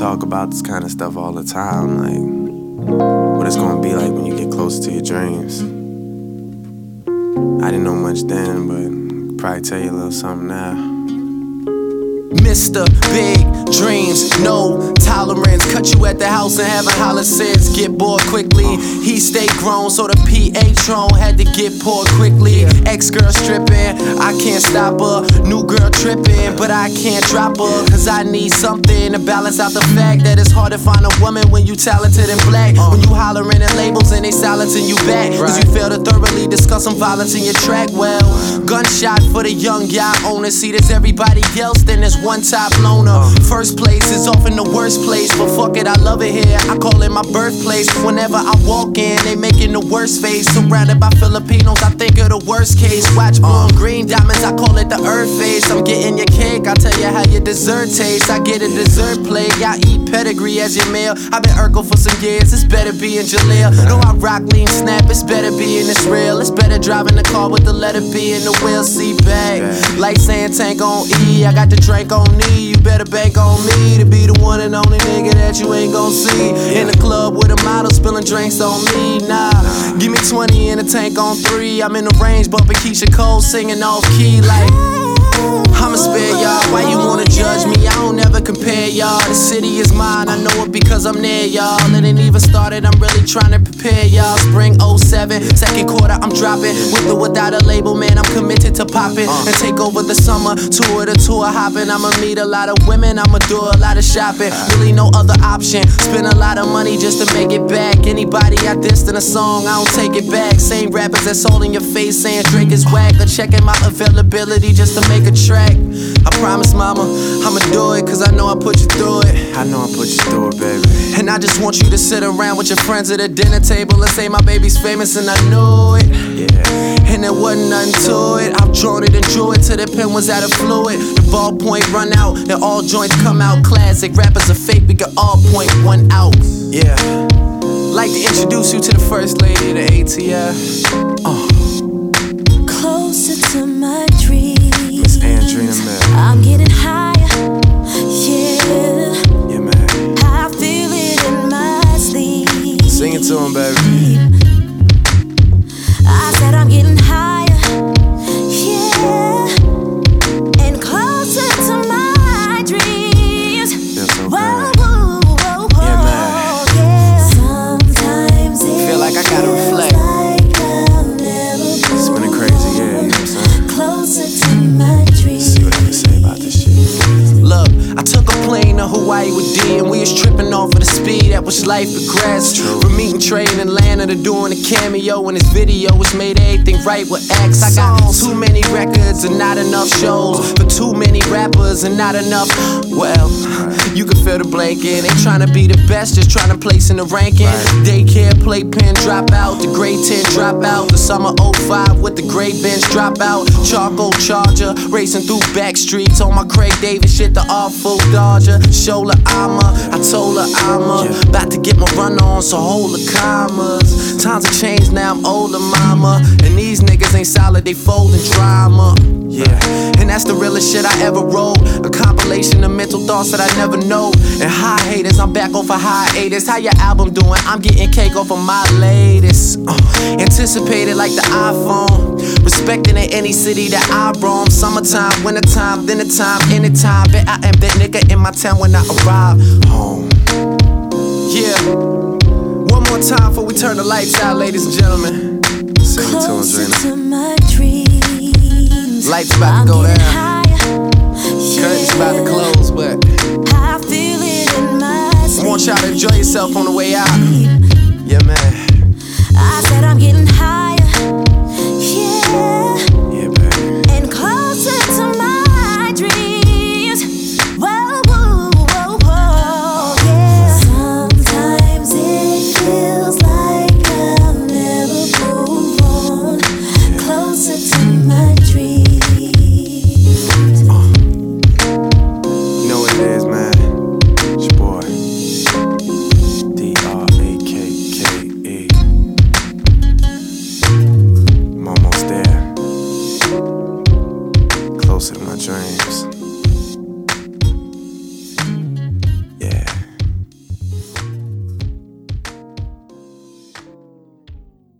talk about this kind of stuff all the time, like what it's gonna be like when you get closer to your dreams. I didn't know much then, but I could probably tell you a little something now. Mr. Big Dreams, no tolerance. Cut you at the house and have a holler since. Get bored quickly. He stayed grown, so the Patron had to get poured quickly. Ex-girl stripping, I can't stop her. New girl tripping, but I can't drop her. Cause I need something to balance out the fact that it's hard to find a woman when you talented and black. When you hollering at labels and they silencing you back. Cause you fail to thoroughly discuss some violence in your track. Well, gunshot for the young yacht owner. See, there's everybody else, then there's one top loner. First place is often the worst place, but fuck it, I love it here. I call it my birthplace. Whenever I walk in, they making the worst face. Surrounded by Filipinos, I think of the worst case. Watch blue and green diamonds, I call it the earth face. I'm getting your cake, I'll tell you how your dessert tastes. I get a dessert plate, I eat pedigree as your meal. I've been Urkel for some years, it's better be in Jaleel. No, I rock lean snap, it's better be in Israel. It's better driving the car with the letter B in the wheel seat back. Like saying tank on E, I got the drink on me. You better bank on me to be the one and only nigga that you ain't gon' see in the club with a model spilling drinks on me. Nah, give me 20 in a tank on 3. I'm in the range bumping Keisha Cole singing off key like I'ma spare y'all, why you wanna judge me? I don't ever compare y'all, the city is mine, I know it because I'm near y'all. It ain't even started, I'm really trying to prepare y'all. Spring 07, second quarter I'm dropping. With or without a label, man, I'm committed to popping and take over the summer, tour to tour hopping. I'ma meet a lot of women, I'ma do a lot of shopping. Really no other option, spend a lot of money just to make it back. Anybody I dissed in a song, I don't take it back. Same rappers that's all in your face saying Drake is whack, or checking my availability just to make a track. I promise, mama, I'ma do it, cause I know I put you through it. I know I put you through it, baby. And I just want you to sit around with your friends at a dinner table and say my baby's famous, and I knew it. Yeah. And there wasn't nothing to it. I've drawn it and drew it till the pen was out of fluid. The ballpoint run out and all joints come out. Classic rappers are fake, we can all point one out. Yeah. Like to introduce you to the first lady of the ATF. Closer to my dreams. Miss Andrina Mill. I'm getting higher, yeah. Yeah, man. I feel it in my sleep. Sing it to him, baby. I said I'm getting higher, yeah. And closer to my dreams. Feels so Whoa, good. whoa, whoa, whoa, Yeah, man. yeah. Sometimes it Feel like I gotta feels reflect. like I'll never It's been a crazy year, you know what I'm saying? closer to my dreams. See what I can say about this shit. Look, I took a plane to Hawaii with D, and we was tripping off of the speed at which life progressed. True. From meeting Trey in Atlanta to doing a cameo in his video, which made everything right with X. I got too many records and not enough shows for too many rappers and not enough. Well, you can feel the blanket. They tryna be the best, just tryna place in the ranking. Daycare, playpen, drop out. The grade 10 drop out. The summer 05 with the gray bench drop out. Charcoal Charger, racing through back streets on my Craig David shit, the awful Dodger. Shoulder armor, I told her I'm about to get my run on, so hold the commas. Times have changed, now I'm older, mama. And these niggas ain't solid, they folding drama. Yeah, and that's the realest shit I ever wrote. A compilation of mental thoughts that I never know. And high haters, I'm back off of hiatus. How your album doing? I'm getting cake off of my latest. Anticipated like the iPhone. Respecting in any city that I roam. Summertime, wintertime, dinner time, anytime. Bet I am that nigga in my town when I arrive home. Yeah. One more time before we turn the lights out, ladies and gentlemen. Sing it to him, Closer Drina. to my dreams. Lights about to go down. Higher, Curtains about to close, but I feel it in my I want y'all to enjoy yourself on the way out. sleep. Yeah, man. I said I'm getting higher, yeah. Yeah, baby. And closer to my dreams. Whoa, whoa, whoa, whoa, yeah. Sometimes it feels like I'll never move on. Closer to my dreams. You know what it is, man. It's your boy. D-R-A-K-K-E. I'm almost there. Closer to my dreams.